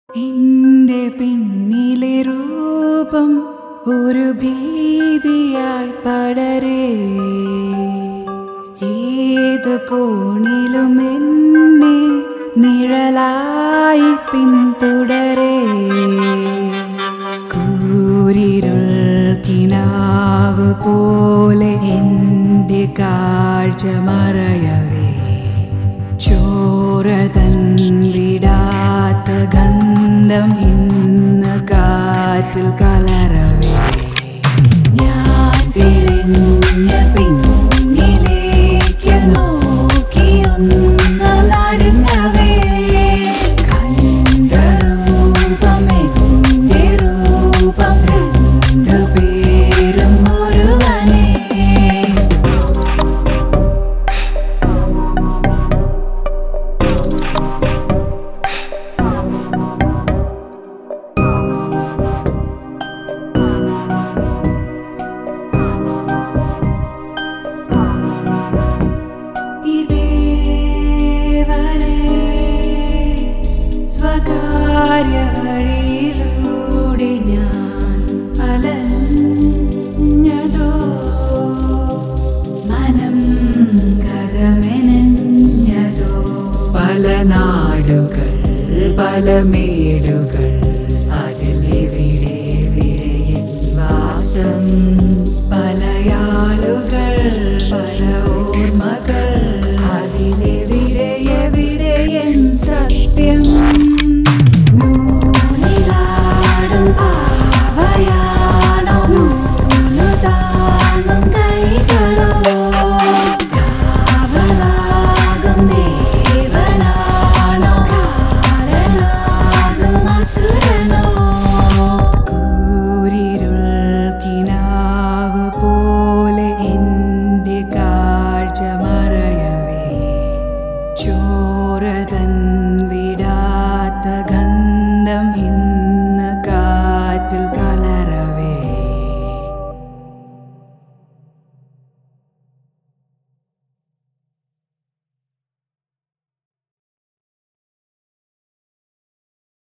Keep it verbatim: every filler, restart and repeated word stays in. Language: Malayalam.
എന്റെ പിന്നിലെ രൂപം ഒരു ഭീതിയായി പടരേ, ഏത് കോണിലും എന്നെ നിഴലായി പിന്തുടരേ. കൂരിരുൾ കിനാവ് പോലെ എന്റെ കാഴ്ച മറയവേ, ചോരതൻ വിടാത്ത ഗന്ധം ഇന്ന് കാറ്റിൽ കലരവേ. ഞാൻ തിരിഞ്ഞ പിന്നിലേക്ക് നോക്കിയൊന്ന് നടുങ്ങവേ, കണ്ട രൂപം എന്റെ രൂപം രണ്ടു പേരും ഒരുവനേ. സ്വകാര്യ വഴിയിലൂടെ ഞാൻ അലഞ്ഞതോ, മനം കഥമെനഞ്ഞതോ. പല നാടുകൾ പല മേടുകൾ